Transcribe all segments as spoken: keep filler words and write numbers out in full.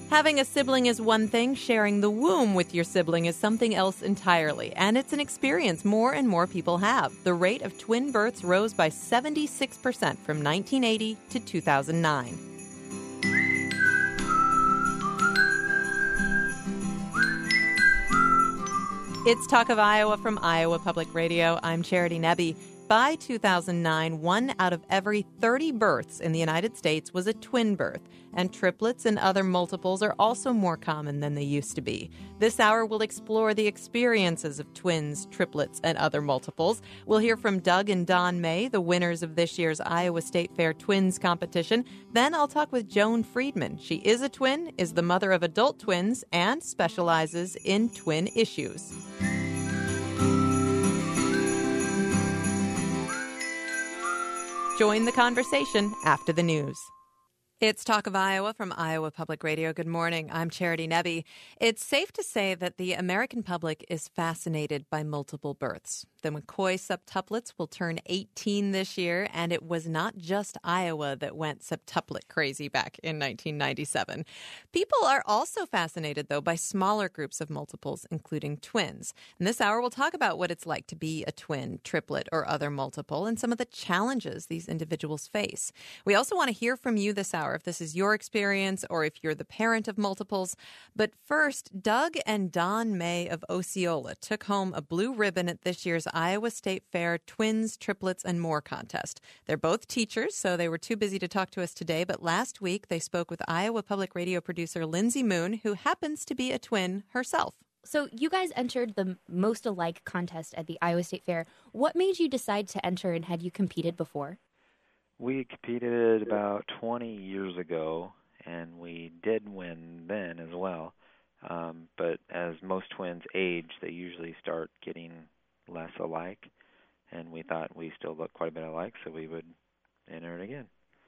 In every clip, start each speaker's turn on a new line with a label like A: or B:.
A: Having a sibling is one thing, sharing the womb with your sibling is something else entirely, and it's an experience more and more people have. The rate of twin births rose by seventy-six percent from nineteen eighty to two thousand nine. It's Talk of Iowa from Iowa Public Radio. I'm Charity Nebbe. By two thousand nine, one out of every thirty births in the United States was a twin birth, and triplets and other multiples are also more common than they used to be. This hour, we'll explore the experiences of twins, triplets, and other multiples. We'll hear from Doug and Don May, the winners of this year's Iowa State Fair Twins competition. Then I'll talk with Joan Friedman. She is a twin, is the mother of adult twins, and specializes in twin issues. Join the conversation after the news. It's Talk of Iowa from Iowa Public Radio. Good morning. I'm Charity Nebbe. It's safe to say that the American public is fascinated by multiple births. The McCoy septuplets will turn eighteen this year, and it was not just Iowa that went septuplet crazy back in nineteen ninety-seven. People are also fascinated, though, by smaller groups of multiples, including twins. In this hour, we'll talk about what it's like to be a twin, triplet, or other multiple, and some of the challenges these individuals face. We also want to hear from you this hour, if this is your experience or if you're the parent of multiples. But first, Doug and Don May of Osceola took home a blue ribbon at this year's Iowa State Fair Twins, Triplets, and More contest. They're both teachers, so they were too busy to talk to us today, but last week they spoke with Iowa Public Radio producer Lindsay Moon, who happens to be a twin herself.
B: So you guys entered the Most Alike contest at the Iowa State Fair. What made you decide to enter, and had you competed before?
C: We competed about twenty years ago, and we did win then as well. Um, but as most twins age, they usually start getting less alike, and we thought we still look quite a bit alike, so we would enter it again.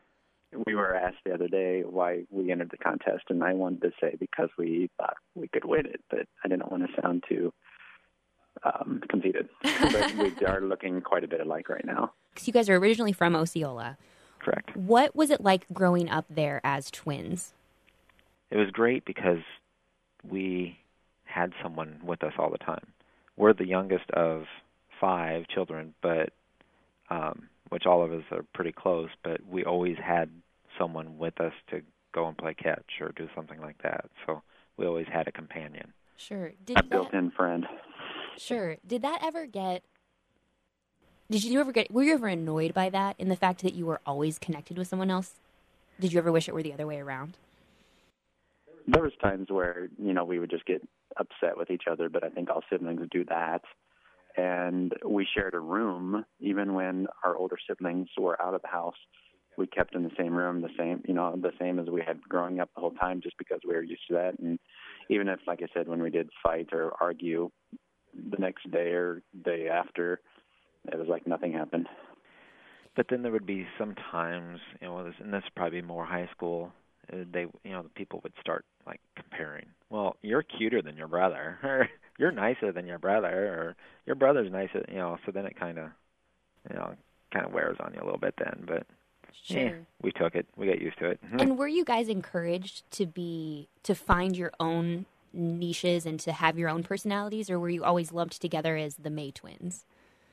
D: We were asked the other day why we entered the contest, and I wanted to say because we thought we could win it, but I didn't want to sound too um, conceited. But we are looking quite a bit alike right now.
B: So you guys are originally from Osceola.
D: Correct.
B: What was it like growing up there as twins?
C: It was great because we had someone with us all the time. We're the youngest of five children, but um, which all of us are pretty close, but we always had someone with us to go and play catch or do something like that. So we always had a companion.
B: Sure. Did
D: A
B: that,
D: built-in friend.
B: Sure. Did that ever get... Did you ever get... Were you ever annoyed by that, in the fact that you were always connected with someone else? Did you ever wish it were the other way around?
D: There was times where, you know, we would just get upset with each other, but I think all siblings do that. And we shared a room, even when our older siblings were out of the house. We kept in the same room, the same, you know, the same as we had growing up the whole time, just because we were used to that. And even if, like I said, when we did fight or argue the next day or day after, it was like nothing happened.
C: But then there would be some times, you know, and this is probably more high school, they, you know, the people would start like comparing. Well, you're cuter than your brother, or you're nicer than your brother, or your brother's nicer, you know. So then it kind of, you know, kind of wears on you a little bit then. But
B: sure,
C: eh, we took it. We got used to it.
B: And were you guys encouraged to be to find your own niches and to have your own personalities, or were you always lumped together as the May twins?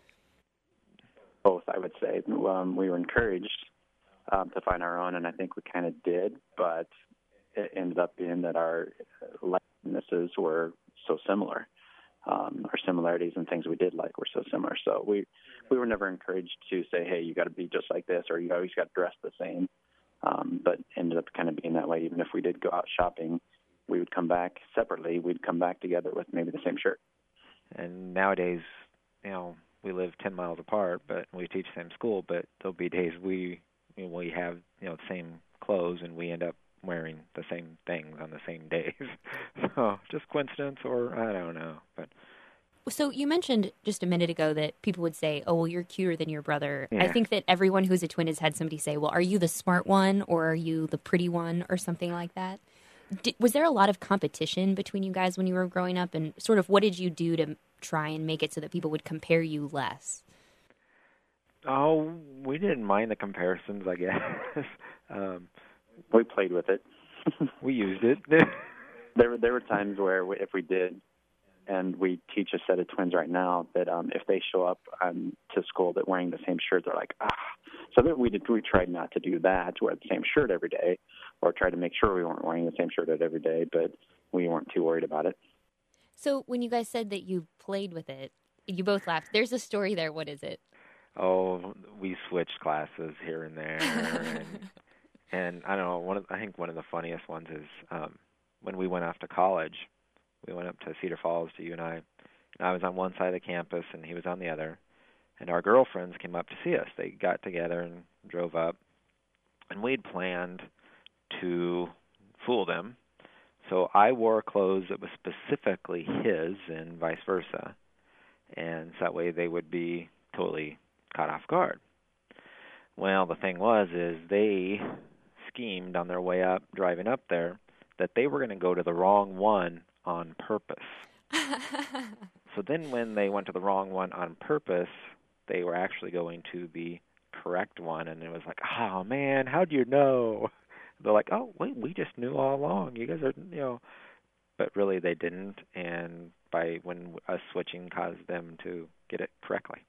D: Both, I would say. Um, we were encouraged um, to find our own, and I think we kind of did, but it ended up being that our likenesses were so similar. Um, our similarities and things we did like were so similar. So we, we were never encouraged to say, hey, you got to be just like this, or you always got to dress the same, um, but ended up kind of being that way. Even if we did go out shopping, we would come back separately. We'd come back together with maybe the same shirt.
C: And nowadays, you know, we live ten miles apart, but we teach the same school, but there'll be days we we have, you know, the same clothes, and we end up wearing the same things on the same days. So just coincidence, or I don't know. But
B: so you mentioned just a minute ago that people would say, oh, well, you're cuter than your brother.
C: Yeah.
B: I think that everyone who's a twin has had somebody say, well, are you the smart one, or are you the pretty one, or something like that? Did, was there a lot of competition between you guys when you were growing up, and sort of what did you do to try and make it so that people would compare you less?
C: Oh, we didn't mind the comparisons, I guess. um,
D: we played with it.
C: We used it.
D: there were there were times where we, if we did, and we teach a set of twins right now, that um, if they show up um, to school that wearing the same shirt, they're like, ah. So that we did, we tried not to do that, to wear the same shirt every day, or try to make sure we weren't wearing the same shirt every day, but we weren't too worried about it.
B: So when you guys said that you played with it, you both laughed. There's a story there. What is it?
C: Oh, we switched classes here and there, and, and I don't know. One of, I think one of the funniest ones is um, when we went off to college. We went up to Cedar Falls to you and I. And I was on one side of the campus, and he was on the other. And our girlfriends came up to see us. They got together and drove up, and we'd planned to fool them. So I wore clothes that was specifically his, and vice versa, and so that way they would be totally caught off guard. Well, the thing was, is they schemed on their way up, driving up there, that they were going to go to the wrong one on purpose. So then when they went to the wrong one on purpose, they were actually going to the correct one, and it was like, oh, man, how'd you know? They're like, oh, wait, we just knew all along. You guys are, you know, but really they didn't, and by when us switching caused them to get it correctly.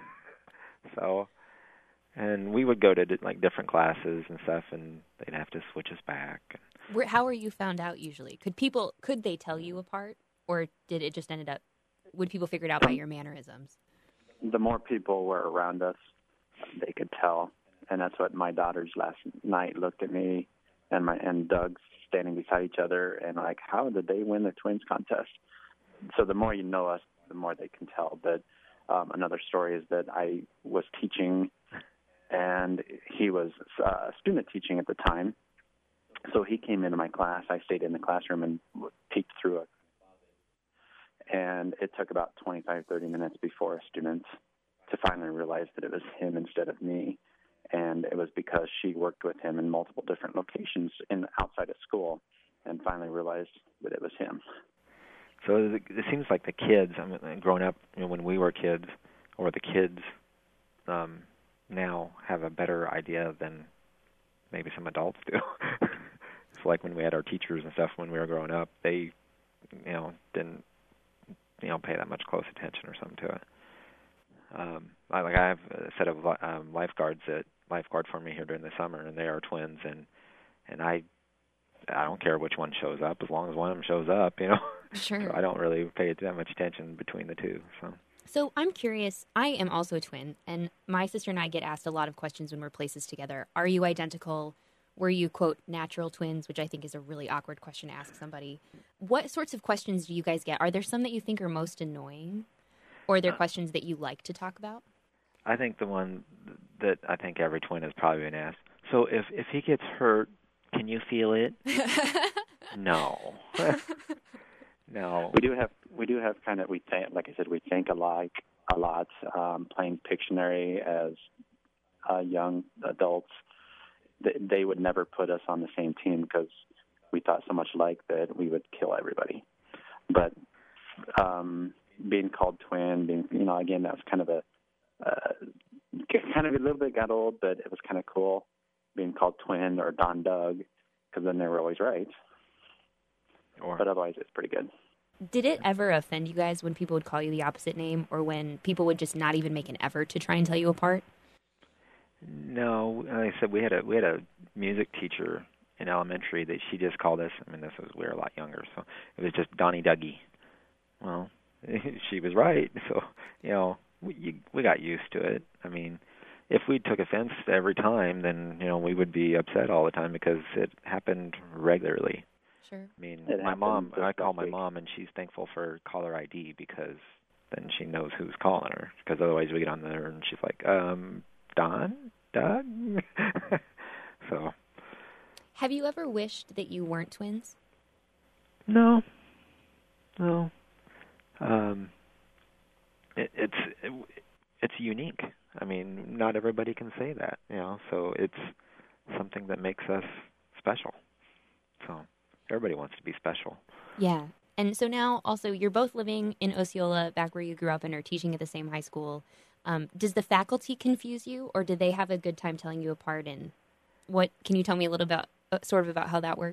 C: So, and we would go to like different classes and stuff, and they'd have to switch us back.
B: Where, how were you found out usually? Could people, could they tell you apart, or did it just ended up, would people figure it out by your mannerisms?
D: The more people were around us, they could tell, and that's what my daughters last night looked at me and my and Doug standing beside each other, and like, how did they win the twins contest? So the more you know us, the more they can tell. But um, another story is that I was teaching, and he was uh, student teaching at the time. So he came into my class. I stayed in the classroom and peeked through it. And it took about twenty-five, thirty minutes before a student to finally realize that it was him instead of me. And it was because she worked with him in multiple different locations in outside of school, and finally realized that it was him.
C: So it seems like the kids, I mean, growing up, you know, when we were kids, or the kids um, now have a better idea than maybe some adults do. It's like when we had our teachers and stuff when we were growing up, they, you know, didn't, you know, pay that much close attention or something to it. Um, I, like I have a set of um, lifeguards that lifeguard for me here during the summer, and they are twins, and and I I don't care which one shows up as long as one of them shows up, you know.
B: Sure.
C: So I don't really pay that much attention between the two. So.
B: So I'm curious. I am also a twin, and my sister and I get asked a lot of questions when we're places together. Are you identical? Were you, quote, natural twins, which I think is a really awkward question to ask somebody. What sorts of questions do you guys get? Are there some that you think are most annoying? Or are there questions that you like to talk about?
C: I think the one that I think every twin has probably been asked. So if, if he gets hurt, can you feel it? No. No.
D: We do have we do have kind of we think like I said we think alike a lot. Um, playing Pictionary as uh, young adults, they, they would never put us on the same team because we thought so much alike that we would kill everybody. But um, being called twin, being you know again that was kind of a uh, kind of a little bit got old, but it was kind of cool being called twin or Don Doug because then they were always right.
C: Or,
D: but otherwise, it's pretty good.
B: Did it ever offend you guys when people would call you the opposite name, or when people would just not even make an effort to try and tell you apart?
C: No, like I said, we had a we had a music teacher in elementary that she just called us. I mean, this was we were a lot younger, so it was just Donnie Dougie. Well, she was right, so you know we we got used to it. I mean, if we took offense every time, then you know we would be upset all the time because it happened regularly.
B: Sure.
C: I mean,
D: it
C: my mom, I call my
D: week.
C: mom, and she's thankful for caller I D because then she knows who's calling her. Because otherwise we get on there and she's like, um, Don? Doug? So.
B: Have you ever wished that you weren't twins?
C: No. No. Um, it, it's it, it's unique. I mean, not everybody can say that, you know, so it's something that makes us special. So. Everybody wants to be special.
B: Yeah. And so now also you're both living in Osceola, back where you grew up, and are teaching at the same high school. Um, does the faculty confuse you, or did they have a good time telling you apart? And what can you tell me a little about, uh, sort of about how that works?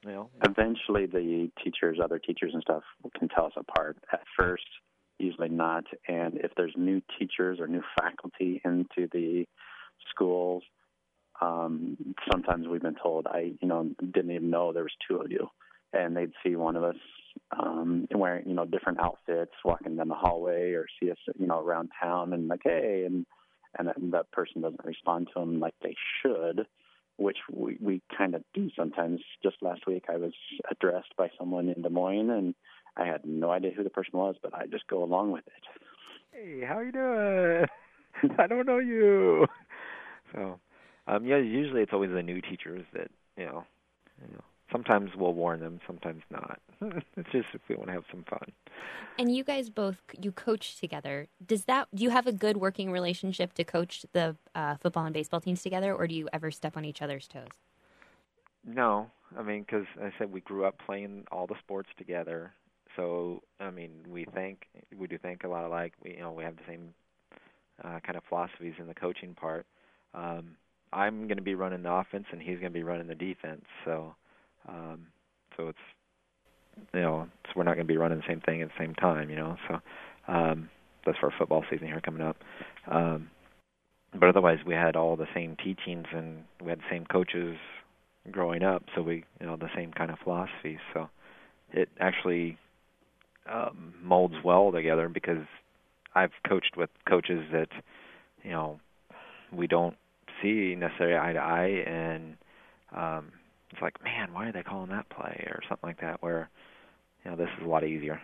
C: you know.
D: Eventually, the teachers, other teachers and stuff, can tell us apart. At first, usually not. And if there's new teachers or new faculty into the schools, um, sometimes we've been told, I, you know, didn't even know there was two of you. And they'd see one of us um, wearing, you know, different outfits, walking down the hallway, or see us, you know, around town, and like, hey, and and that, that person doesn't respond to them like they should, which we, we kind of do sometimes. Just last week, I was addressed by someone in Des Moines, and I had no idea who the person was, but I just go along with it.
C: Hey, how you doing? I don't know you. So, um, yeah, usually it's always the new teachers that, you know, you know, sometimes we'll warn them, sometimes not. It's just if we want to have some fun.
B: And you guys both, you coach together. Does that, do you have a good working relationship to coach the uh, football and baseball teams together, or do you ever step on each other's toes?
C: No, I mean, because I said we grew up playing all the sports together. So, I mean, we think, we do think a lot alike. We, you know, we have the same uh, kind of philosophies in the coaching part. Um, I'm going to be running the offense, and he's going to be running the defense. So, um, so it's, you know, so we're not going to be running the same thing at the same time, you know. So um, that's for football season here coming up. Um, but otherwise, we had all the same teachings, and we had the same coaches growing up. So we, you know, the same kind of philosophies. So it actually um, molds well together, because I've coached with coaches that, you know, we don't see necessarily eye to eye, and um, it's like, man, why are they calling that play or something like that, where, you know, this is a lot easier.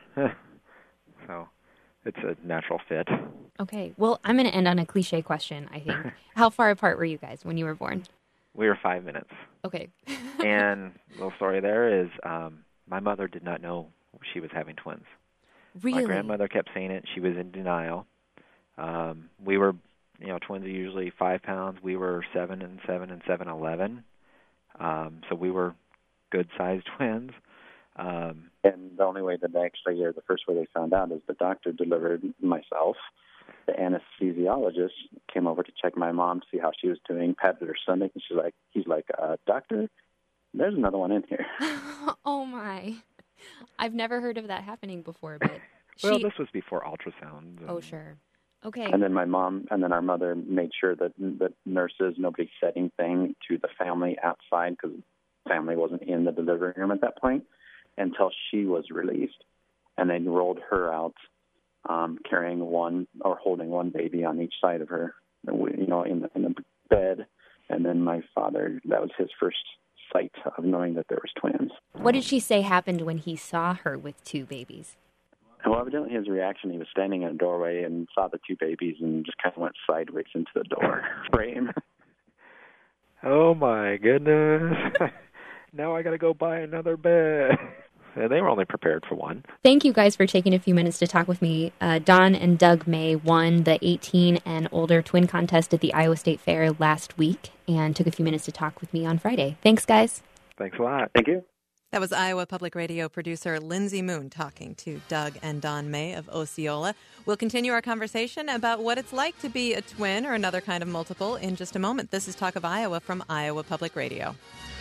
C: So it's a natural fit.
B: Okay. Well, I'm going to end on a cliche question, I think. How far apart were you guys when you were born?
C: We were five minutes.
B: Okay.
C: And the little story there is um, my mother did not know she was having twins.
B: Really?
C: My grandmother kept saying it. She was in denial. Um, we were, you know, twins are usually five pounds. We were seven and seven and seven eleven. Um, so we were good-sized twins. Um,
D: and the only way that they actually, or the first way they found out, is the doctor delivered myself. The anesthesiologist came over to check my mom to see how she was doing, patted her stomach, and she's like, he's like, uh, doctor, there's another one in here.
B: Oh, my. I've never heard of that happening before, but
C: well,
B: she...
C: this was before ultrasound.
B: Oh, sure. Okay.
D: And then my mom and then our mother made sure that the nurses, nobody said anything to the family outside, because family wasn't in the delivery room at that point, until she was released. And they rolled her out, um, carrying one or holding one baby on each side of her, you know, in the, in the bed. And then my father, that was his first sight of knowing that there was twins.
B: What did she say happened when he saw her with two babies?
D: Well, evidently his reaction, he was standing in a doorway and saw the two babies and just kind of went sideways into the door frame.
C: Oh, my goodness. Now I got to go buy another bed. Yeah, they were only prepared for one.
B: Thank you guys for taking a few minutes to talk with me. Uh, Don and Doug May won the eighteen and older twin contest at the Iowa State Fair last week and took a few minutes to talk with me on Friday. Thanks, guys.
C: Thanks a lot.
D: Thank you.
A: That was Iowa Public Radio producer Lindsay Moon talking to Doug and Don May of Osceola. We'll continue our conversation about what it's like to be a twin or another kind of multiple in just a moment. This is Talk of Iowa from Iowa Public Radio.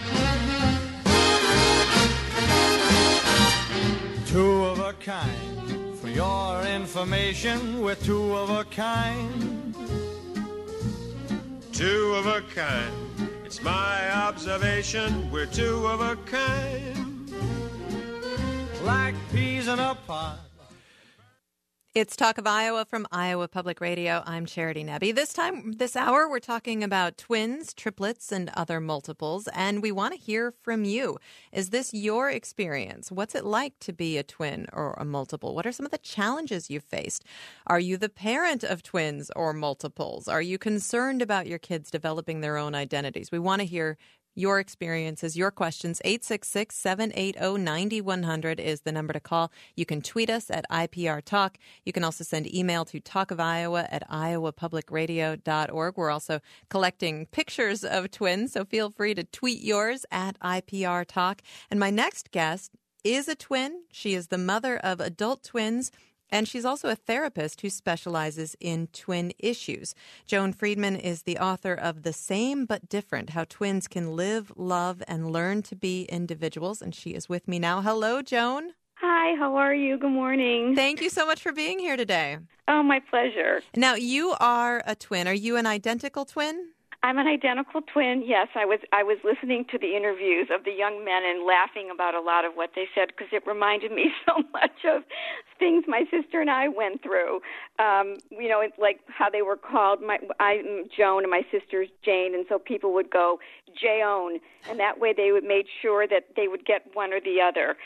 E: Two of a kind, for your information, we're two of a kind.
F: Two of a kind, it's my observation, we're two of a kind.
E: Like peas in a pod.
A: It's Talk of Iowa from Iowa Public Radio. I'm Charity Nebbe. This time, this hour, we're talking about twins, triplets, and other multiples, and we want to hear from you. Is this your experience? What's it like to be a twin or a multiple? What are some of the challenges you've faced? Are you the parent of twins or multiples? Are you concerned about your kids developing their own identities? We want to hear your experiences, your questions. Eight six six, seven eight zero, nine one zero zero is the number to call. You can tweet us at I P R Talk. You can also send email to talkofiowa at iowa public radio dot org. We're also collecting pictures of twins, so feel free to tweet yours at I P R Talk. And my next guest is a twin. She is the mother of adult twins, And she's also a therapist who specializes in twin issues. Joan Friedman is the author of The Same But Different, How Twins Can Live, Love, and Learn to Be Individuals. And she is with me now. Hello, Joan.
G: Hi, how are you? Good morning.
A: Thank you so much for being here today.
G: Oh, my pleasure.
A: Now, you are a twin. Are you an identical twin?
G: I'm an identical twin. Yes, I was I was listening to the interviews of the young men and laughing about a lot of what they said because it reminded me so much of things my sister and I went through. Um, you know, it's like how they were called. My I'm Joan and my sister's Jane, and so people would go J-own, and that way they would make sure that they would get one or the other.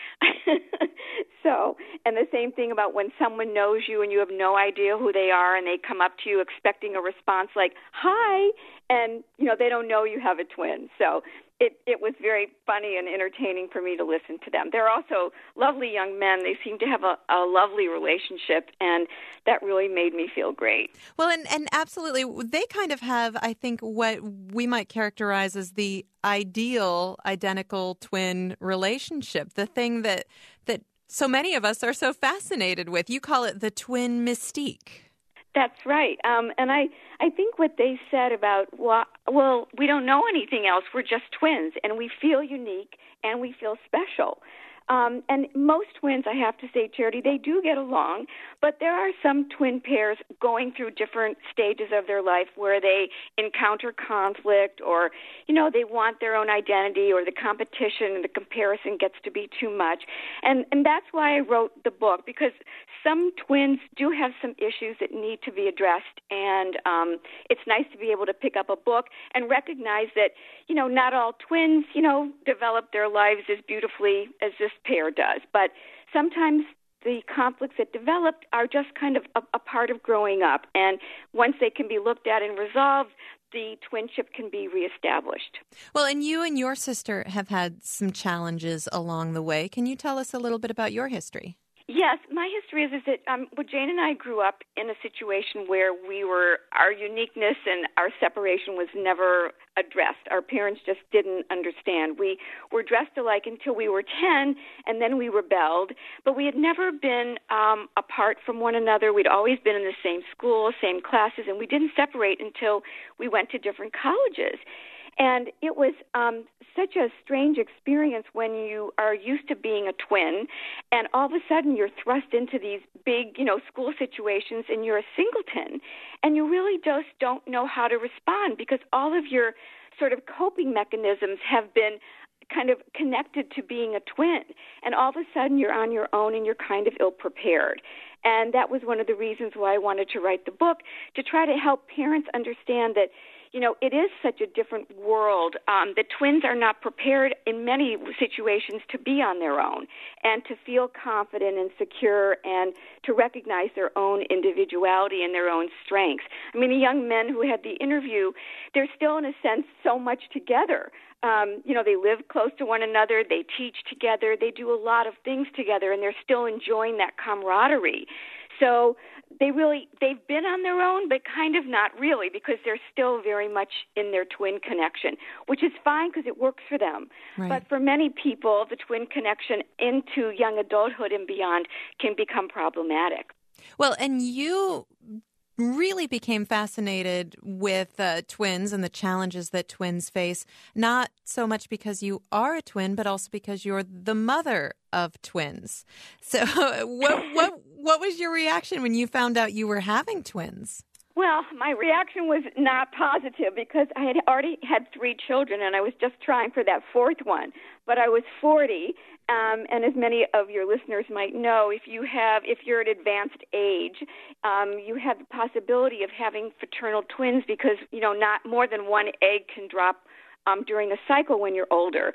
G: So, and the same thing about when someone knows you and you have no idea who they are and they come up to you expecting a response like, hi, and, you know, they don't know you have a twin. So it, it was very funny and entertaining for me to listen to them. They're also lovely young men. They seem to have a, a lovely relationship, and that really made me feel great.
A: Well, and, and absolutely, they kind of have, I think, what we might characterize as the ideal identical twin relationship, the thing that that so many of us are so fascinated with. You call it the twin mystique.
G: That's right. Um, and I, I think what they said about, well, well, we don't know anything else. We're just twins, and we feel unique, and we feel special. Um, and most twins, I have to say, Charity, they do get along, but there are some twin pairs going through different stages of their life where they encounter conflict or, you know, they want their own identity or the competition and the comparison gets to be too much. And, and that's why I wrote the book, because some twins do have some issues that need to be addressed, and um, it's nice to be able to pick up a book and recognize that, you know, not all twins, you know, develop their lives as beautifully as this pair does, but sometimes the conflicts that developed are just kind of a, a part of growing up, and once they can be looked at and resolved, the twinship can be reestablished.
A: Well, and you and your sister have had some challenges along the way. Can you tell us a little bit about your history?
G: Yes, my history is, is that um, well, Jane and I grew up in a situation where we were, our uniqueness and our separation was never addressed. Our parents just didn't understand. We were dressed alike until we were ten, and then we rebelled, but we had never been um, apart from one another. We'd always been in the same school, same classes, and we didn't separate until we went to different colleges. And it was um, such a strange experience when you are used to being a twin, and all of a sudden you're thrust into these big, you know, school situations, and you're a singleton, and you really just don't know how to respond because all of your sort of coping mechanisms have been kind of connected to being a twin, and all of a sudden you're on your own and you're kind of ill-prepared. And that was one of the reasons why I wanted to write the book, to try to help parents understand that, you know, it is such a different world. Um, the twins are not prepared in many situations to be on their own and to feel confident and secure and to recognize their own individuality and their own strengths. I mean, the young men who had the interview, they're still, in a sense, so much together. Um, you know, they live close to one another, they teach together, they do a lot of things together, and they're still enjoying that camaraderie. So they really, they've been on their own, but kind of not really, because they're still very much in their twin connection, which is fine because it works for them.
A: Right.
G: But for many people, the twin connection into young adulthood and beyond can become problematic.
A: Well, and you really became fascinated with uh, twins and the challenges that twins face, not so much because you are a twin, but also because you're the mother of twins. So what what what was your reaction when you found out you were having twins?
G: Well, my reaction was not positive because I had already had three children and I was just trying for that fourth one. But I was forty, um, and as many of your listeners might know, if you have, if you're at advanced age, um, you have the possibility of having fraternal twins because, you know, not more than one egg can drop um, during the cycle when you're older.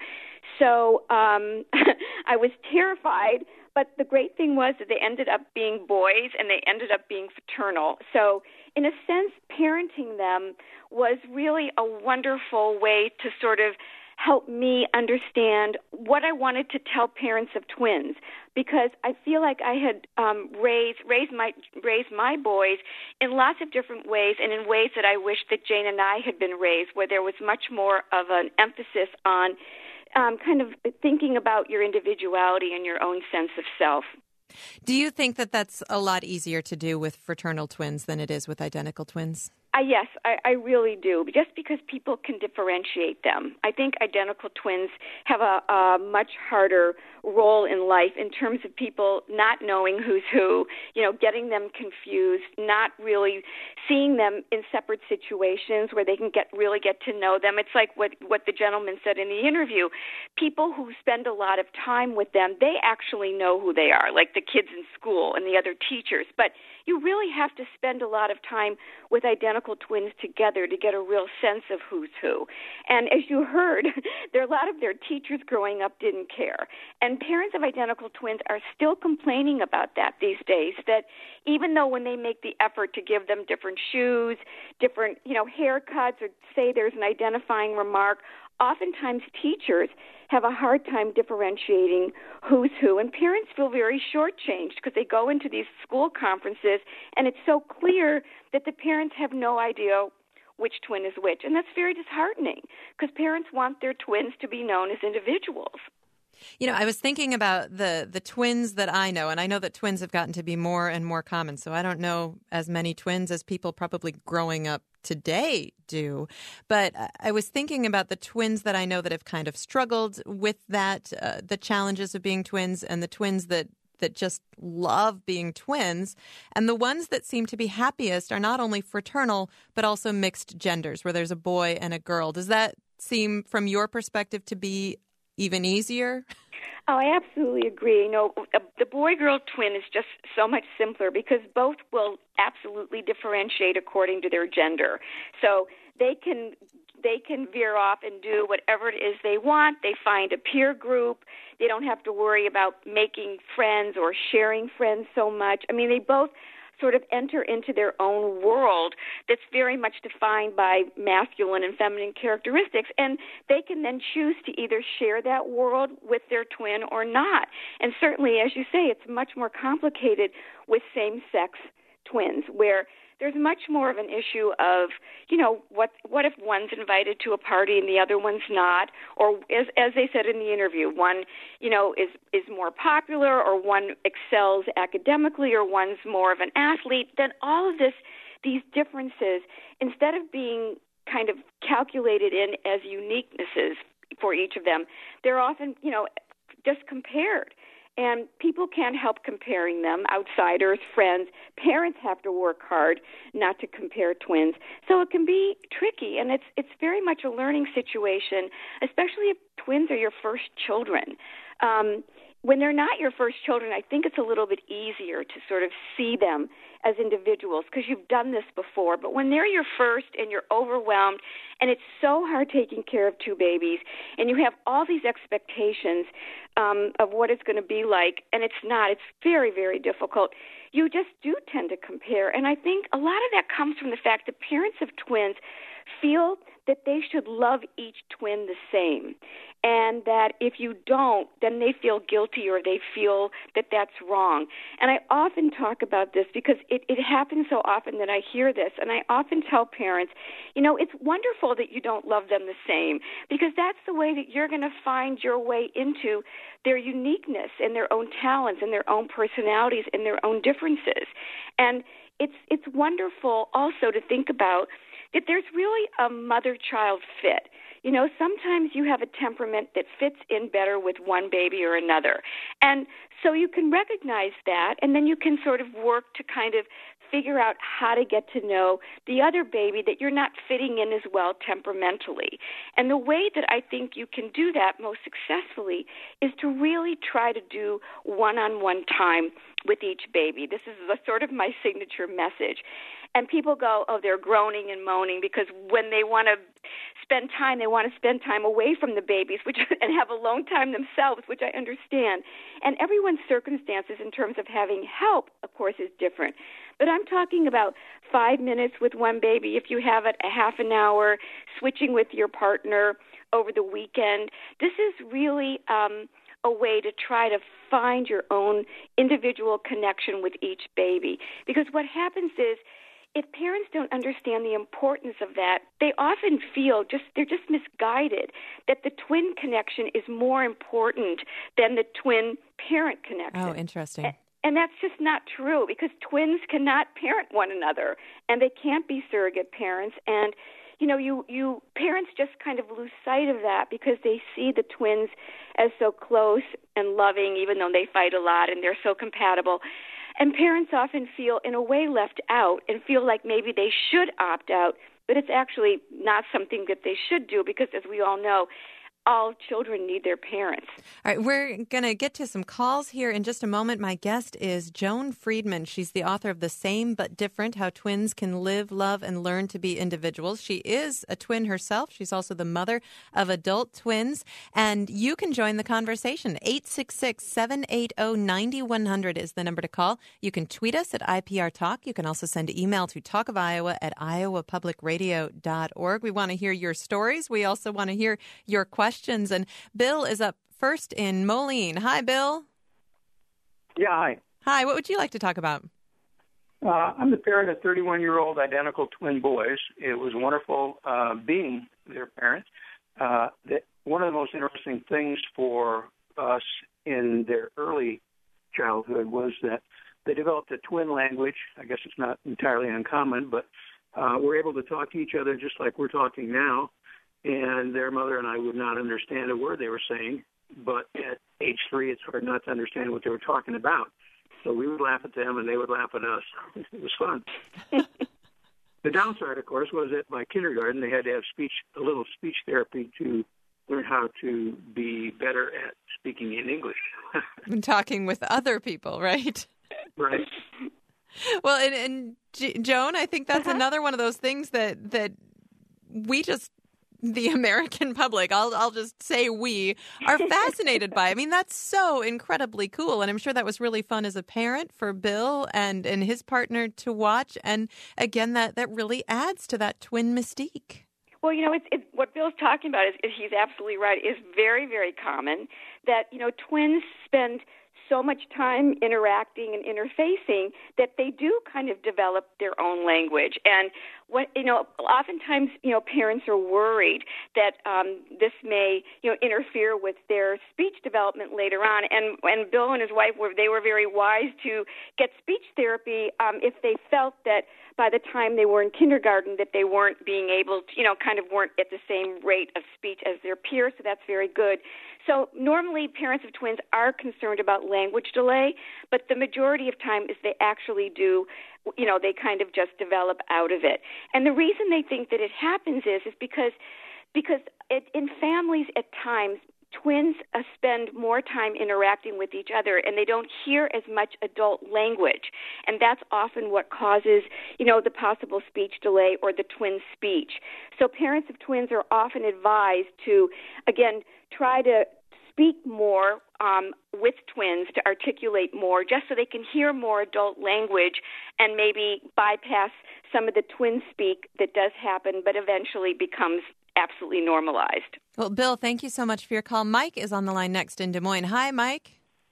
G: So um, I was terrified. But the great thing was that they ended up being boys and they ended up being fraternal. So in a sense, parenting them was really a wonderful way to sort of help me understand what I wanted to tell parents of twins, because I feel like I had um, raised raised my raised my boys in lots of different ways and in ways that I wish that Jane and I had been raised, where there was much more of an emphasis on Um, kind of thinking about your individuality and your own sense of self.
A: Do you think that that's a lot easier to do with fraternal twins than it is with identical twins?
G: Uh, yes, I, I really do, just because people can differentiate them. I think identical twins have a, a much harder role in life in terms of people not knowing who's who, you know, getting them confused, not really seeing them in separate situations where they can get really get to know them. It's like what, what the gentleman said in the interview. People who spend a lot of time with them, they actually know who they are, like the kids in school and the other teachers. But you really have to spend a lot of time with identical twins together to get a real sense of who's who. And as you heard, there a lot of their teachers growing up didn't care. And parents of identical twins are still complaining about that these days, that even though when they make the effort to give them different shoes, different, you know, haircuts, or say there's an identifying remark, oftentimes teachers have a hard time differentiating who's who, and parents feel very shortchanged because they go into these school conferences and it's so clear that the parents have no idea which twin is which, and that's very disheartening because parents want their twins to be known as individuals.
A: You know, I was thinking about the, the twins that I know, and I know that twins have gotten to be more and more common, so I don't know as many twins as people probably growing up today do. But I was thinking about the twins that I know that have kind of struggled with that, uh, the challenges of being twins, and the twins that that just love being twins. And the ones that seem to be happiest are not only fraternal, but also mixed genders, where there's a boy and a girl. Does that seem, from your perspective, to be even easier?
G: Oh, I absolutely agree. You know, the boy-girl twin is just so much simpler because both will absolutely differentiate according to their gender. So they can they can veer off and do whatever it is they want. They find a peer group. They don't have to worry about making friends or sharing friends so much. I mean, they both sort of enter into their own world that's very much defined by masculine and feminine characteristics, and they can then choose to either share that world with their twin or not. And certainly, as you say, it's much more complicated with same-sex twins, where there's much more of an issue of, you know, what what if one's invited to a party and the other one's not, or as as they said in the interview, one, you know, is is more popular, or one excels academically, or one's more of an athlete. Then all of this, these differences, instead of being kind of calculated in as uniquenesses for each of them, they're often, you know, just compared. And people can't help comparing them, outsiders, friends. Parents have to work hard not to compare twins. So it can be tricky, and it's it's very much a learning situation, especially if twins are your first children. Um, when they're not your first children, I think it's a little bit easier to sort of see them as individuals because you've done this before. But when they're your first and you're overwhelmed, and it's so hard taking care of two babies, and you have all these expectations um, of what it's going to be like, and it's not. It's very, very difficult. You just do tend to compare. And I think a lot of that comes from the fact that parents of twins feel that they should love each twin the same, and that if you don't, then they feel guilty or they feel that that's wrong. And I often talk about this because it, it happens so often that I hear this, and I often tell parents, you know, it's wonderful that you don't love them the same, because that's the way that you're going to find your way into their uniqueness and their own talents and their own personalities and their own differences. And it's it's wonderful also to think about that there's really a mother-child fit. You know, sometimes you have a temperament that fits in better with one baby or another. And so you can recognize that, and then you can sort of work to kind of figure out how to get to know the other baby that you're not fitting in as well temperamentally. And the way that I think you can do that most successfully is to really try to do one-on-one time with each baby. This is the, sort of my signature message. And people go, oh, they're groaning and moaning because when they want to spend time, they want to spend time away from the babies, which and have alone time themselves, which I understand. And everyone's circumstances in terms of having help, of course, is different. But I'm talking about five minutes with one baby. If you have it a half an hour, switching with your partner over the weekend. This is really um, a way to try to find your own individual connection with each baby. Because what happens is, if parents don't understand the importance of that, they often feel just they're just misguided that the twin connection is more important than the twin parent connection.
A: Oh, interesting.
G: And that's just not true, because twins cannot parent one another, and they can't be surrogate parents. And, you know, you, you parents just kind of lose sight of that because they see the twins as so close and loving, even though they fight a lot and they're so compatible. And parents often feel, in a way, left out and feel like maybe they should opt out, but it's actually not something that they should do because, as we all know, all children need their parents.
A: All right, we're going to get to some calls here in just a moment. My guest is Joan Friedman. She's the author of The Same But Different, How Twins Can Live, Love, and Learn to Be Individuals. She is a twin herself. She's also the mother of adult twins. And you can join the conversation. eight six six, seven eight zero, nine one zero zero is the number to call. You can tweet us at I P R Talk. You can also send an email to talkofiowa at iowa public radio dot org. We want to hear your stories. We also want to hear your questions. And Bill is up first in Moline. Hi, Bill.
H: Yeah, hi.
A: Hi, what would you like to talk about?
H: Uh, I'm the parent of thirty-one-year-old identical twin boys. It was wonderful uh, being their parent. Uh, that one of the most interesting things for us in their early childhood was that they developed a twin language. I guess it's not entirely uncommon, but uh, we're able to talk to each other just like we're talking now. And their mother and I would not understand a word they were saying, but at age three, it's hard not to understand what they were talking about. So we would laugh at them, and they would laugh at us. It was fun. The downside, of course, was that by kindergarten, they had to have speech, a little speech therapy to learn how to be better at speaking in English.
A: And talking with other people, right?
H: Right.
A: Well, and, and G- Joan, I think that's
G: uh-huh.
A: another one of those things that that we just, the American public, I'll I'll just say we, are fascinated by. I mean, that's so incredibly cool. And I'm sure that was really fun as a parent for Bill and, and his partner to watch. And again, that, that really adds to that twin mystique.
G: Well, you know, it's, it, what Bill's talking about is, is he's absolutely right, is very, very common that, you know, twins spend so much time interacting and interfacing that they do kind of develop their own language. And what, you know, oftentimes, you know, parents are worried that um, this may, you know, interfere with their speech development later on. And and Bill and his wife were they were very wise to get speech therapy um, if they felt that by the time they were in kindergarten that they weren't being able to, you know, kind of weren't at the same rate of speech as their peers. So that's very good. So normally parents of twins are concerned about language delay, but the majority of time is they actually do, you know, they kind of just develop out of it. And the reason they think that it happens is, is because, because it, in families at times, twins uh, spend more time interacting with each other and they don't hear as much adult language. And that's often what causes, you know, the possible speech delay or the twin speech. So parents of twins are often advised to, again, try to speak more um, with twins, to articulate more, just so they can hear more adult language and maybe bypass some of the twin speak that does happen but eventually becomes absolutely normalized.
A: Well, Bill, thank you so much for your call. Mike is on the line next in Des Moines. Hi, Mike.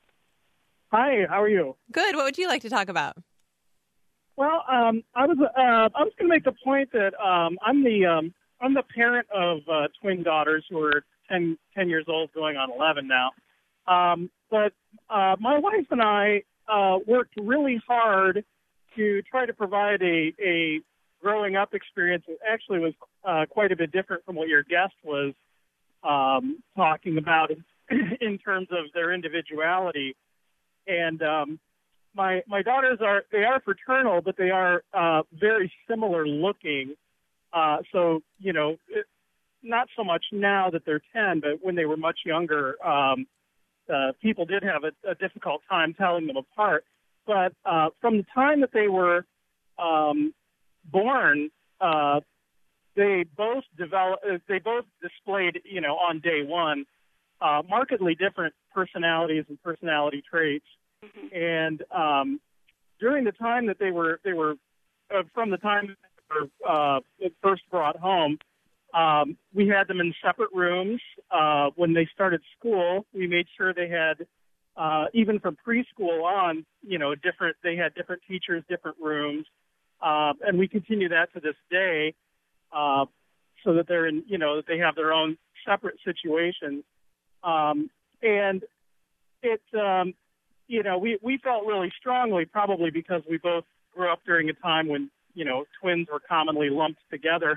I: Hi, how are you?
A: Good. What would you like to talk about?
I: Well, um, I was uh, I was going to make the point that um, I'm the um, I'm the parent of uh, twin daughters who are ten, ten years old, going on eleven now. Um, but uh, my wife and I uh, worked really hard to try to provide a, a growing up experience that actually was uh, quite a bit different from what your guest was um, talking about in, in terms of their individuality. And um, my my daughters are they are fraternal, but they are uh, very similar looking. Uh, so you know, it, not so much now that they're ten, but when they were much younger, um, uh, people did have a, a difficult time telling them apart. But uh, from the time that they were um, born, uh, they both developed. They both displayed, you know, on day one, uh, markedly different personalities and personality traits. Mm-hmm. And um, during the time that they were, they were uh, from the time that they were uh, first brought home, um, we had them in separate rooms. Uh, when they started school, we made sure they had, uh, even from preschool on, you know, different. They had different teachers, different rooms, uh, and we continue that to this day, uh, so that they're in, you know, that they have their own separate situations, um, and it. Um, you know, we, we felt really strongly, probably because we both grew up during a time when, you know, twins were commonly lumped together.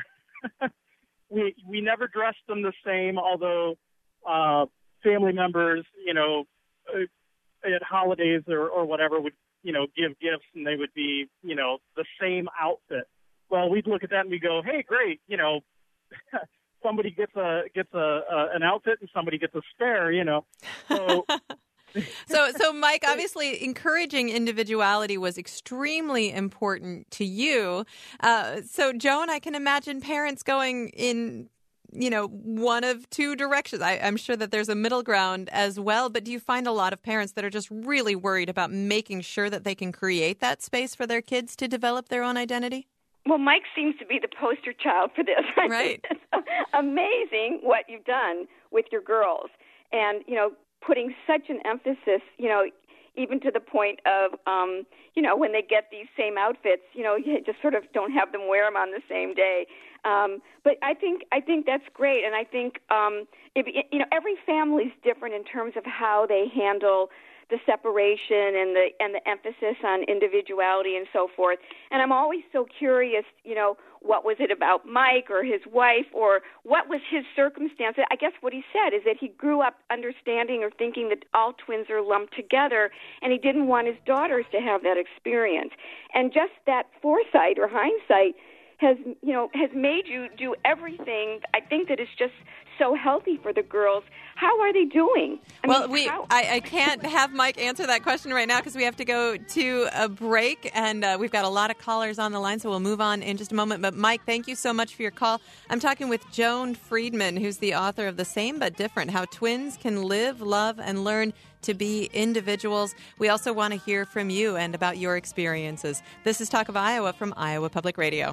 I: we we never dressed them the same, although uh, family members, you know, at holidays or, or whatever would, you know, give gifts and they would be, you know, the same outfit. Well, we'd look at that and we go, hey, great, you know, somebody gets a gets a, a an outfit and somebody gets a spare, you know. So,
A: so, so Mike, obviously, encouraging individuality was extremely important to you. Uh, so, Joan, I can imagine parents going in, you know, one of two directions. I, I'm sure that there's a middle ground as well. But do you find a lot of parents that are just really worried about making sure that they can create that space for their kids to develop their own identity?
G: Well, Mike seems to be the poster child for this.
A: Right.
G: It's amazing what you've done with your girls. And, you know, putting such an emphasis, you know, even to the point of, um, you know, when they get these same outfits, you know, you just sort of don't have them wear them on the same day. Um, but I think I think that's great. And I think, um, if, you know, every family's different in terms of how they handle the separation and the and the emphasis on individuality and so forth. And I'm always so curious, you know, what was it about Mike or his wife, or what was his circumstance? I guess what he said is that he grew up understanding or thinking that all twins are lumped together, and he didn't want his daughters to have that experience. And just that foresight or hindsight has, you know, has made you do everything. I think that is just so healthy for the girls. How are they doing? I
A: well,
G: mean,
A: we
G: how-
A: I, I can't have Mike answer that question right now because we have to go to a break, and uh, we've got a lot of callers on the line, so we'll move on in just a moment. But Mike, thank you so much for your call. I'm talking with Joan Friedman, who's the author of The Same But Different: How Twins Can Live, Love, and Learn to Be Individuals. We also want to hear from you and about your experiences. This is Talk of Iowa from Iowa Public Radio.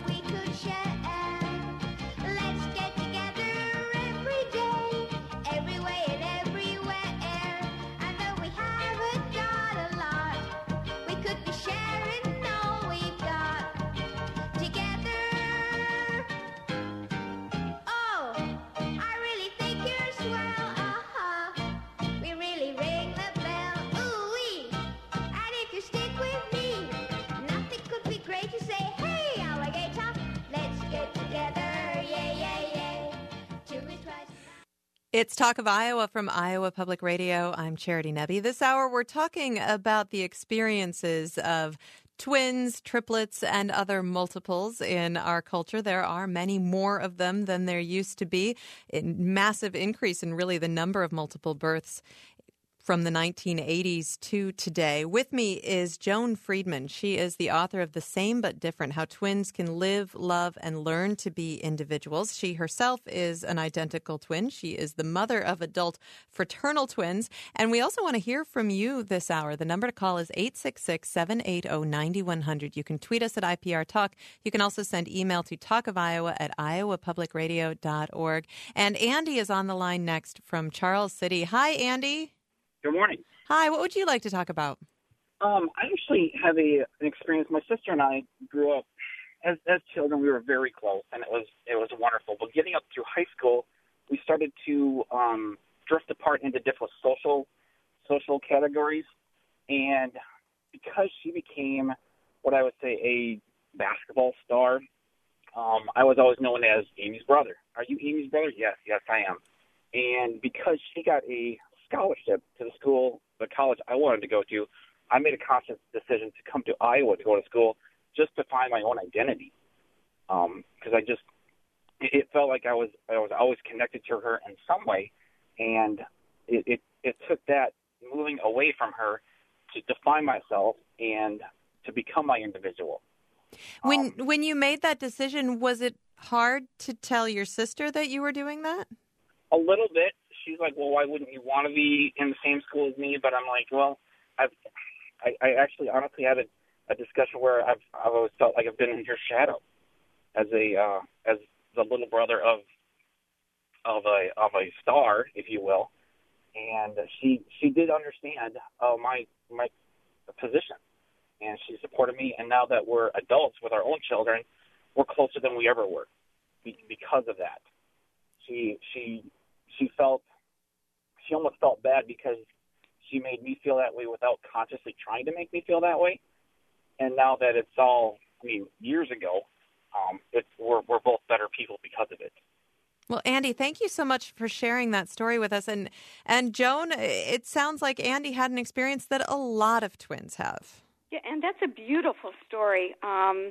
A: It's Talk of Iowa from Iowa Public Radio. I'm Charity Nebbe. This hour, we're talking about the experiences of twins, triplets, and other multiples in our culture. There are many more of them than there used to be. A massive increase in really the number of multiple births from the nineteen eighties to today. With me is Joan Friedman. She is the author of The Same But Different: How Twins Can Live, Love, and Learn to Be Individuals. She herself is an identical twin. She is the mother of adult fraternal twins. And we also want to hear from you this hour. The number to call is eight six six, seven eight zero, nine one zero zero. You can tweet us at I P R Talk. You can also send email to talkofiowa at iowa public radio dot org. And Andy is on the line next from Charles City. Hi, Andy.
J: Good morning.
A: Hi, what would you like to talk about?
J: Um, I actually have a an experience. My sister and I grew up as as children. We were very close, and it was it was wonderful. But getting up through high school, we started to um, drift apart into different social social categories. And because she became what I would say a basketball star, um, I was always known as Amy's brother. Are you Amy's brother? Yes, yes, I am. And because she got a scholarship to the school, the college I wanted to go to, I made a conscious decision to come to Iowa to go to school just to find my own identity. Um, because I just, it felt like I was, I was always connected to her in some way, and it, it, it took that moving away from her to define myself and to become my individual.
A: When
J: um,
A: when you made that decision, was it hard to tell your sister that you were doing that?
J: A little bit. She's like, well, why wouldn't you want to be in the same school as me? But I'm like, well, I've, I, I actually honestly had a, a discussion where I've, I've always felt like I've been in her shadow as a uh, as the little brother of of a of a star, if you will. And she she did understand uh, my my position, and she supported me. And now that we're adults with our own children, we're closer than we ever were because of that. She she she felt. She almost felt bad because she she made me feel that way without consciously trying to make me feel that way. And now that it's all, I mean, years ago, um, it's, we're, we're both better people because of it.
A: Well, Andy, thank you so much for sharing that story with us. And and Joan, it sounds like Andy had an experience that a lot of twins have.
G: Yeah, and that's a beautiful story. Um,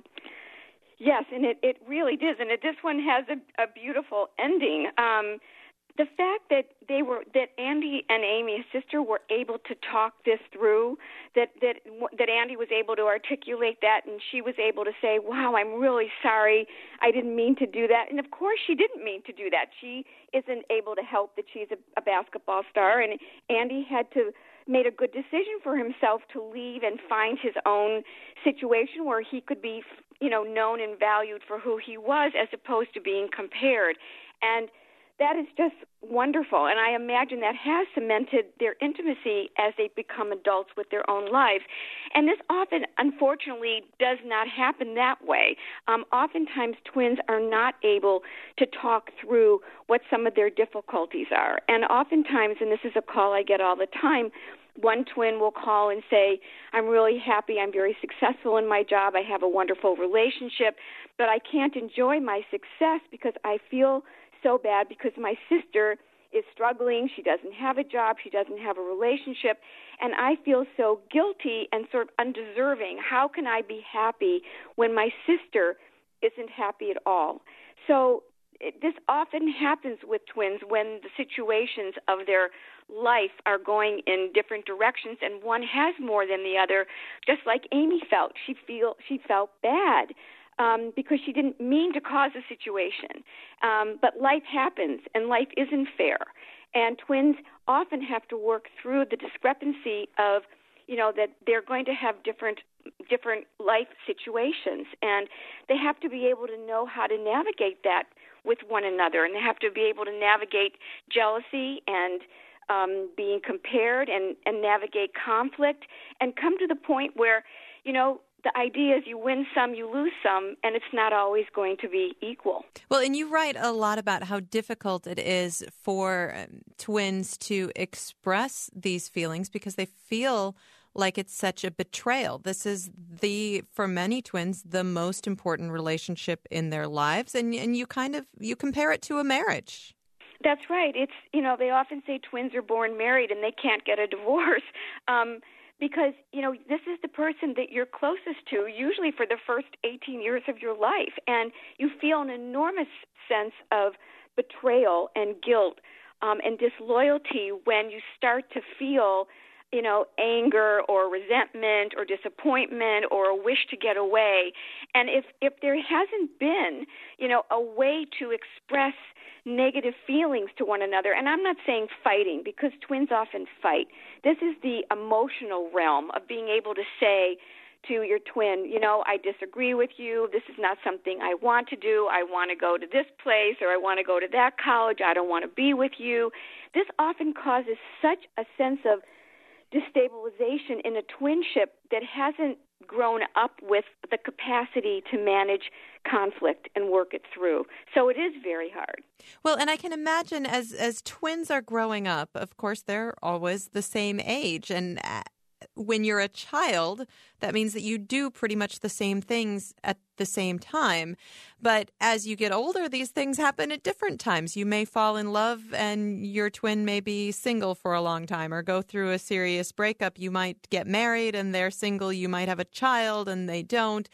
G: yes, and it, it really is. And it, this one has a, a beautiful ending. Um, the fact that they were that Andy and Amy, his sister, were able to talk this through, that that that Andy was able to articulate that, and she was able to say, "Wow, I'm really sorry. I didn't mean to do that." And of course, she didn't mean to do that. She isn't able to help that she's a, a basketball star, and Andy had to made a good decision for himself to leave and find his own situation where he could be, you know, known and valued for who he was, as opposed to being compared. And that is just wonderful, and I imagine that has cemented their intimacy as they become adults with their own lives. And this often, unfortunately, does not happen that way. Um, oftentimes, twins are not able to talk through what some of their difficulties are. And oftentimes, and this is a call I get all the time, one twin will call and say, "I'm really happy, I'm very successful in my job, I have a wonderful relationship, but I can't enjoy my success because I feel so bad because my sister is struggling, she doesn't have a job, she doesn't have a relationship, and I feel so guilty and sort of undeserving. How can I be happy when my sister isn't happy at all?" So it, this often happens with twins when the situations of their life are going in different directions, and one has more than the other, just like Amy felt. She feel she felt bad. Um, because she didn't mean to cause a situation. Um, but life happens, and life isn't fair. And twins often have to work through the discrepancy of, you know, that they're going to have different different life situations. And they have to be able to know how to navigate that with one another. And they have to be able to navigate jealousy and um, being compared and, and navigate conflict and come to the point where, you know, the idea is you win some, you lose some, and it's not always going to be equal.
A: Well, and you write a lot about how difficult it is for um, twins to express these feelings because they feel like it's such a betrayal. This is the, for many twins, the most important relationship in their lives, and and you kind of, you compare it to a marriage.
G: That's right. It's, you know, they often say twins are born married and they can't get a divorce. Um Because, you know, this is the person that you're closest to, usually for the first eighteen years of your life. And you feel an enormous sense of betrayal and guilt um, and disloyalty when you start to feel, you know, anger or resentment or disappointment or a wish to get away. And if, if there hasn't been, you know, a way to express negative feelings to one another, and I'm not saying fighting because twins often fight. This is the emotional realm of being able to say to your twin, you know, I disagree with you. This is not something I want to do. I want to go to this place or I want to go to that college. I don't want to be with you. This often causes such a sense of destabilization in a twinship that hasn't grown up with the capacity to manage conflict and work it through. So it is very hard.
A: Well, and I can imagine as as twins are growing up, of course, they're always the same age. And when you're a child, that means that you do pretty much the same things at the same time. But as you get older, these things happen at different times. You may fall in love and your twin may be single for a long time or go through a serious breakup. You might get married and they're single. You might have a child and they don't.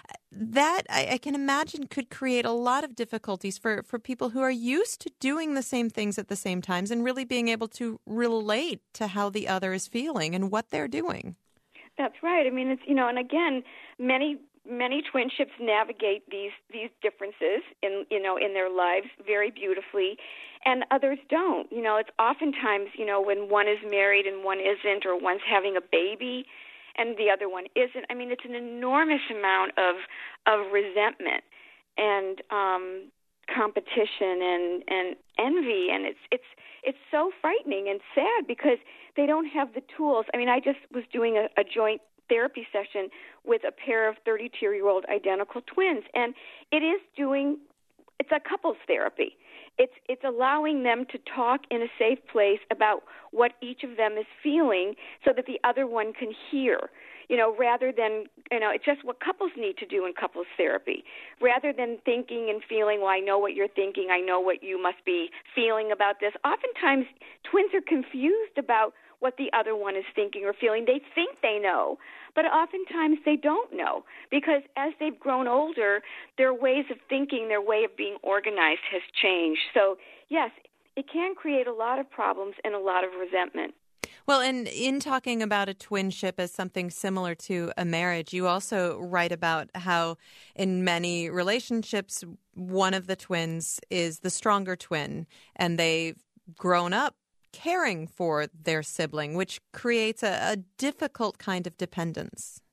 A: That, I, I can imagine, could create a lot of difficulties for, for people who are used to doing the same things at the same times and really being able to relate to how the other is feeling and what they're doing.
G: That's right. I mean, it's, you know, and again, many many twinships navigate these these differences in, you know, in their lives very beautifully, and others don't. You know, it's oftentimes, you know, when one is married and one isn't, or one's having a baby and the other one isn't. I mean, it's an enormous amount of of resentment and um, competition and, and envy, and it's it's it's so frightening and sad because they don't have the tools. I mean, I just was doing a, a joint therapy session with a pair of thirty-two-year-old identical twins, and it is doing, it's a couples therapy. it's it's allowing them to talk in a safe place about what each of them is feeling so that the other one can hear. You know, rather than, you know, it's just what couples need to do in couples therapy. Rather than thinking and feeling, well, I know what you're thinking, I know what you must be feeling about this. Oftentimes, twins are confused about what the other one is thinking or feeling. They think they know, but oftentimes they don't know because as they've grown older, their ways of thinking, their way of being organized has changed. So, yes, it can create a lot of problems and a lot of resentment.
A: Well, and in talking about a twinship as something similar to a marriage, you also write about how in many relationships, one of the twins is the stronger twin, and they've grown up caring for their sibling, which creates a, a difficult kind of dependence.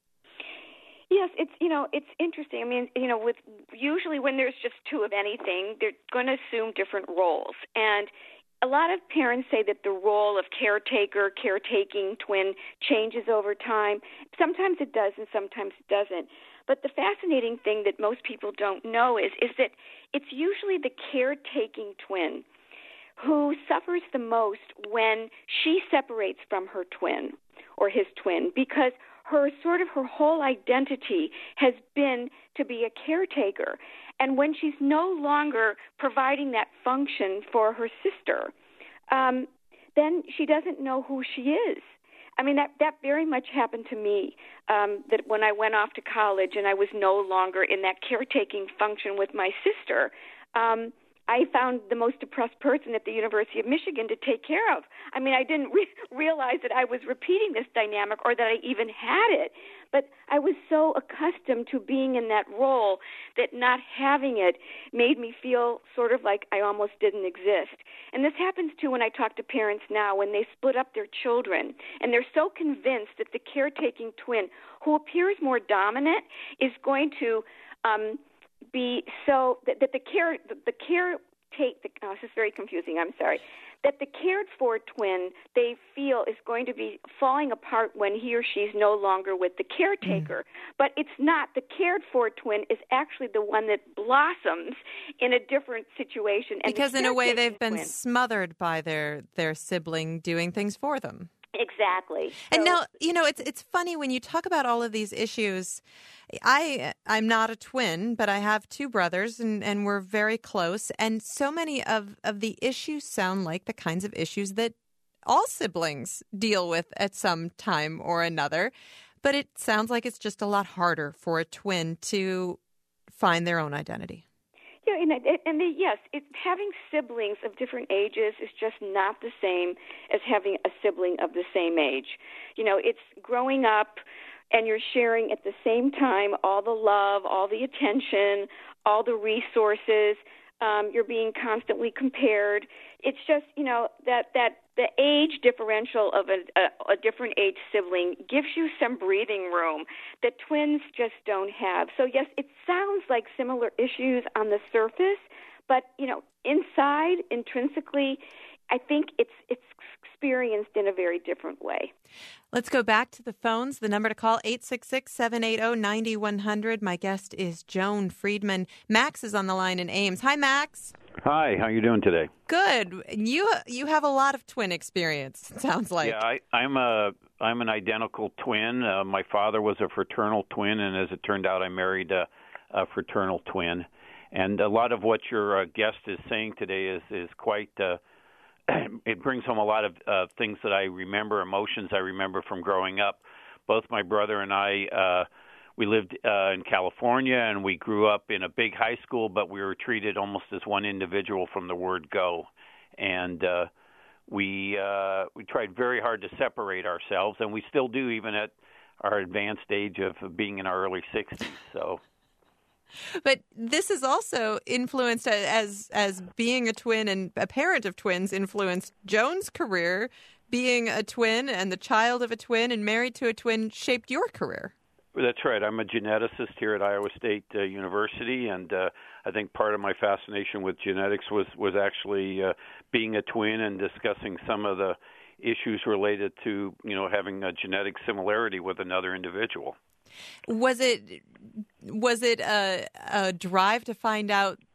G: Yes, it's, you know, it's interesting. I mean, you know, with usually when there's just two of anything, they're going to assume different roles. And a lot of parents say that the role of caretaker, caretaking twin changes over time. Sometimes it does and sometimes it doesn't. But the fascinating thing that most people don't know is, is that it's usually the caretaking twin who suffers the most when she separates from her twin or his twin, because her sort of her whole identity has been to be a caretaker. And when she's no longer providing that function for her sister, um, then she doesn't know who she is. I mean, that, that very much happened to me, um, that when I went off to college and I was no longer in that caretaking function with my sister, um, I found the most depressed person at the University of Michigan to take care of. I mean, I didn't re- realize that I was repeating this dynamic or that I even had it. But I was so accustomed to being in that role that not having it made me feel sort of like I almost didn't exist. And this happens, too, when I talk to parents now, when they split up their children, and they're so convinced that the caretaking twin, who appears more dominant, is going to um, be so that, that the care the, the care take the oh, this is very confusing. I'm sorry. That the cared for twin they feel is going to be falling apart when he or she's no longer with the caretaker. Mm. But it's not. The cared for twin is actually the one that blossoms in a different situation. And
A: because in a way they've been
G: twin,
A: smothered by their their sibling doing things for them.
G: Exactly.
A: And
G: so,
A: now, you know, it's it's funny when you talk about all of these issues. I, I'm not a twin, but I have two brothers, and, and we're very close. And so many of, of the issues sound like the kinds of issues that all siblings deal with at some time or another. But it sounds like it's just a lot harder for a twin to find their own identity.
G: Yeah, and, it, and the, yes, it, having siblings of different ages is just not the same as having a sibling of the same age. You know, it's growing up and you're sharing at the same time all the love, all the attention, all the resources. Um, you're being constantly compared. It's just, you know, that, that the age differential of a, a, a different age sibling gives you some breathing room that twins just don't have. So, yes, it sounds like similar issues on the surface, but, you know, inside, intrinsically, I think it's it's experienced in a very different way.
A: Let's go back to the phones. The number to call, eight six six, seven eight zero, nine one zero zero. My guest is Joan Friedman. Max is on the line in Ames. Hi, Max.
K: Hi, how are you doing today?
A: Good. You you have a lot of twin experience, it sounds like.
K: Yeah, I, I'm a I'm an identical twin. Uh, my father was a fraternal twin, and as it turned out, I married a, a fraternal twin. And a lot of what your uh, guest is saying today is is quite. Uh, it brings home a lot of uh, things that I remember, emotions I remember from growing up. Both my brother and I, uh, we lived uh, in California, and we grew up in a big high school, but we were treated almost as one individual from the word go. And uh, we uh, we tried very hard to separate ourselves, and we still do, even at our advanced age of being in our early sixties. So.
A: But this is also influenced, as as being a twin and a parent of twins influenced Joan's career. Being a twin and the child of a twin and married to a twin shaped your career.
K: That's right. I'm a geneticist here at Iowa State uh, University, and uh, I think part of my fascination with genetics was, was actually uh, being a twin and discussing some of the issues related to, you know, having a genetic similarity with another individual.
A: Was it was it a, a drive to find out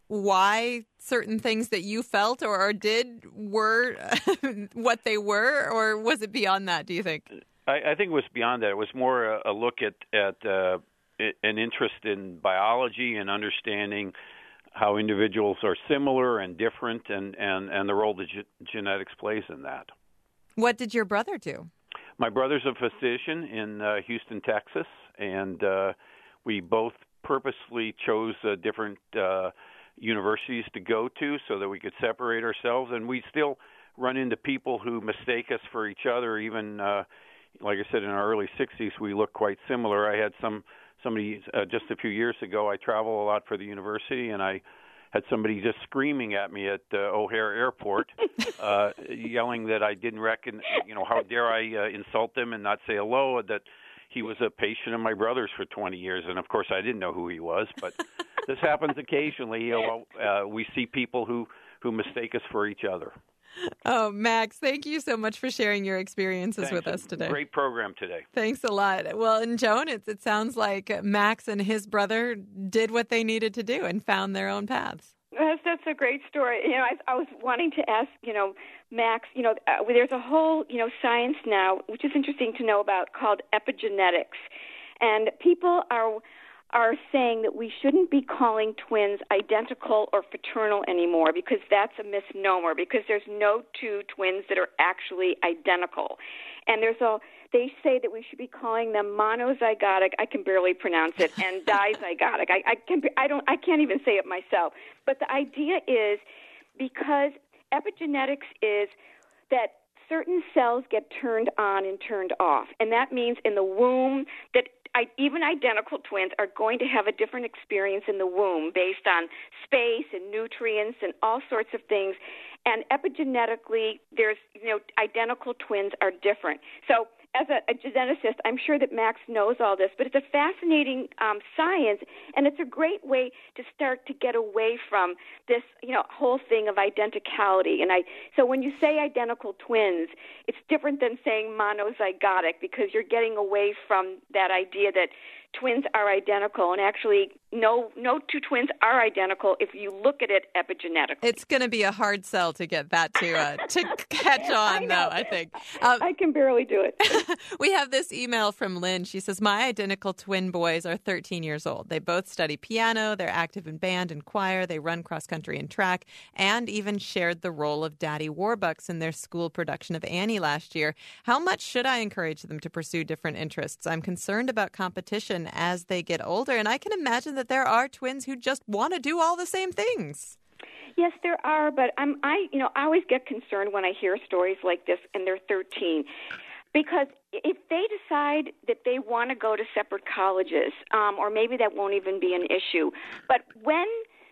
A: why certain things that you felt or, or did were what they were, or was it beyond that, do you think?
K: I, I think it was beyond that. It was more a, a look at, at uh, an interest in biology and understanding how individuals are similar and different, and, and, and the role that ge- genetics plays in that.
A: What did your brother do?
K: My brother's a physician in uh, Houston, Texas, and uh, we both purposely chose uh, different uh, universities to go to so that we could separate ourselves. And we still run into people who mistake us for each other. Even, uh, like I said, in our early sixties, we look quite similar. I had some somebody uh, just a few years ago. I travel a lot for the university, and I had somebody just screaming at me at uh, O'Hare Airport, uh, yelling that I didn't reckon, you know, how dare I uh, insult them and not say hello, that he was a patient of my brother's for twenty years. And, of course, I didn't know who he was. But this happens occasionally. You know, uh, we see people who, who mistake us for each other.
A: Oh, Max, thank you so much for sharing your experiences
K: Thanks.
A: with us today.
K: Great program today.
A: Thanks a lot. Well, and Joan, it, it sounds like Max and his brother did what they needed to do and found their own paths.
G: That's, that's a great story. You know, I, I was wanting to ask, you know, Max, you know, uh, there's a whole, you know, science now, which is interesting to know about, called epigenetics. And people are are saying that we shouldn't be calling twins identical or fraternal anymore, because that's a misnomer, because there's no two twins that are actually identical. And there's a, they say that we should be calling them monozygotic, I can barely pronounce it, and dizygotic. I, I, can, I, don't, I can't even say it myself. But the idea is, because epigenetics is that certain cells get turned on and turned off. And that means in the womb that I, even identical twins are going to have a different experience in the womb based on space and nutrients and all sorts of things. And epigenetically, there's, you know, identical twins are different. So as a, a geneticist, I'm sure that Max knows all this, but it's a fascinating um, science, and it's a great way to start to get away from this, you know, whole thing of identicality. And I, so when you say identical twins, it's different than saying monozygotic, because you're getting away from that idea that twins are identical, and actually no no two twins are identical if you look at it epigenetically.
A: It's going to be a hard sell to get that to uh, to catch on, I though, I think.
G: Um, I can barely do it.
A: We have this email from Lynn. She says, my identical twin boys are thirteen years old. They both study piano, they're active in band and choir, they run cross-country and track, and even shared the role of Daddy Warbucks in their school production of Annie last year. How much should I encourage them to pursue different interests? I'm concerned about competition as they get older, and I can imagine that there are twins who just want to do all the same things.
G: Yes, there are, but I'm, I, you know, I always get concerned when I hear stories like this, and they're thirteen, because if they decide that they want to go to separate colleges, um, or maybe that won't even be an issue, but when,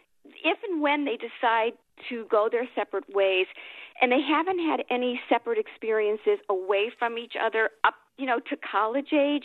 G: if and when they decide to go their separate ways, and they haven't had any separate experiences away from each other up, you know, to college age.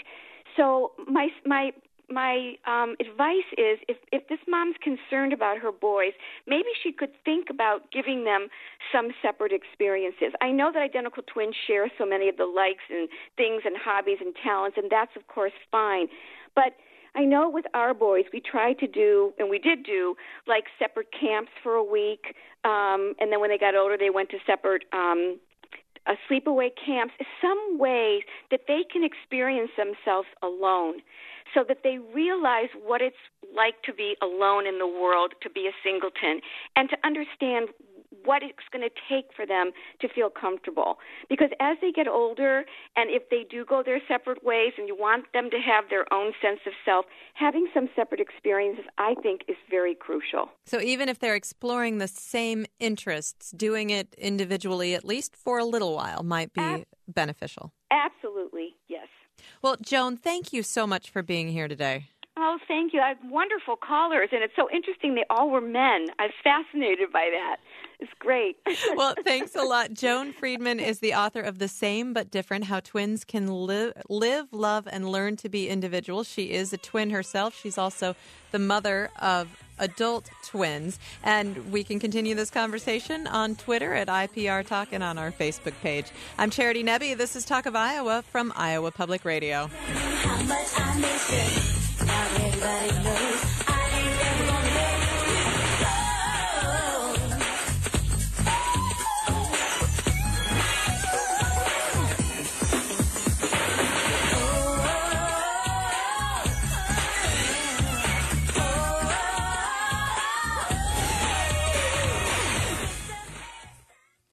G: So my my my um, advice is, if, if this mom's concerned about her boys, maybe she could think about giving them some separate experiences. I know that identical twins share so many of the likes and things and hobbies and talents, and that's, of course, fine. But I know with our boys, we tried to do, and we did do, like separate camps for a week, um, and then when they got older, they went to separate um Uh, sleepaway camps, some way that they can experience themselves alone, so that they realize what it's like to be alone in the world, to be a singleton, and to understand what it's going to take for them to feel comfortable. Because as they get older, and if they do go their separate ways and you want them to have their own sense of self, having some separate experiences, I think, is very crucial.
A: So even if they're exploring the same interests, doing it individually, at least for a little while, might be Ab- beneficial.
G: Absolutely, yes.
A: Well, Joan, thank you so much for being here today.
G: Oh, thank you. I have wonderful callers, and it's so interesting. They all were men. I was fascinated by that. It's great.
A: Well, thanks a lot. Joan Friedman is the author of The Same But Different, How Twins Can Live, live, Love, and Learn to Be Individuals. She is a twin herself. She's also the mother of adult twins. And we can continue this conversation on Twitter at I P R Talk and on our Facebook page. I'm Charity Nebbe. This is Talk of Iowa from Iowa Public Radio. How much I miss it. Now everybody knows.